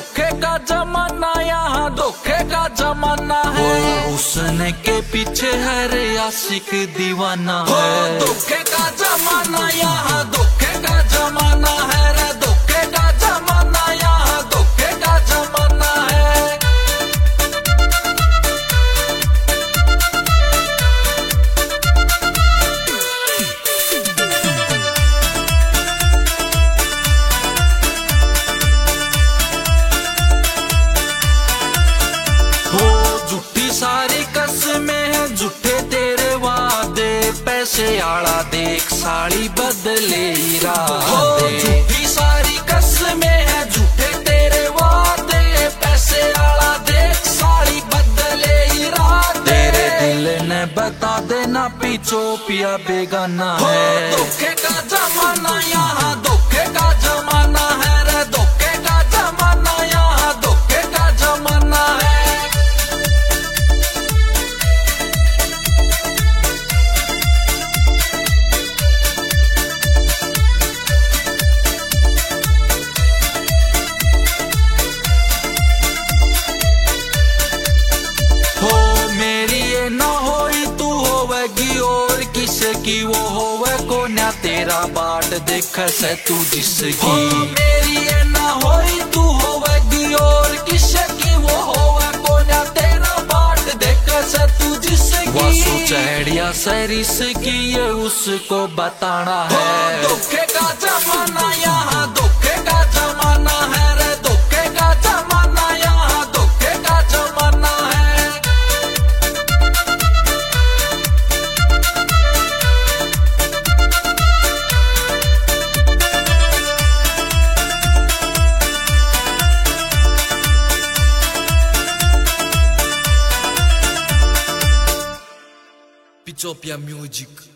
धोखे का जमाना, यहाँ धोखे का जमाना है। उसने के पीछे हर आशिक दीवाना है। धोखे का जमाना, यहाँ धोखे का जमाना है रे। धोखे का जमाना, यहाँ धोखे का जमाना है। झूठी सारी कसमें हैं, झूठे तेरे वादे, पैसे आड़ा देख साड़ी बदले इरादे। झूठी सारी कसमें हैं, झूठे तेरे वादे, पैसे आड़ा देख साड़ी बदले इरादे। तेरे दिल ने बता देना पीछो पिया बेगाना है। धोखे का जमाना, यहाँ धोखे का जमाना है रे। धोखे का जमाना, यहाँ धोखे का जमाना है। की वो होवे कोन्या तेरा बाट देख से तू जिसकी। मेरी ये ना होई तू होवेगी और किसकी वो होवे कोन्या तेरा बाट देख से तू जिसकी। वासु चढ़िया सरिस की ये उसको बताना है। धोखे का जमाना, यहाँ धोखे का जमाना है रे। धोखे का जमाना, यहाँ धोखे का जमाना है। Pitopia Music.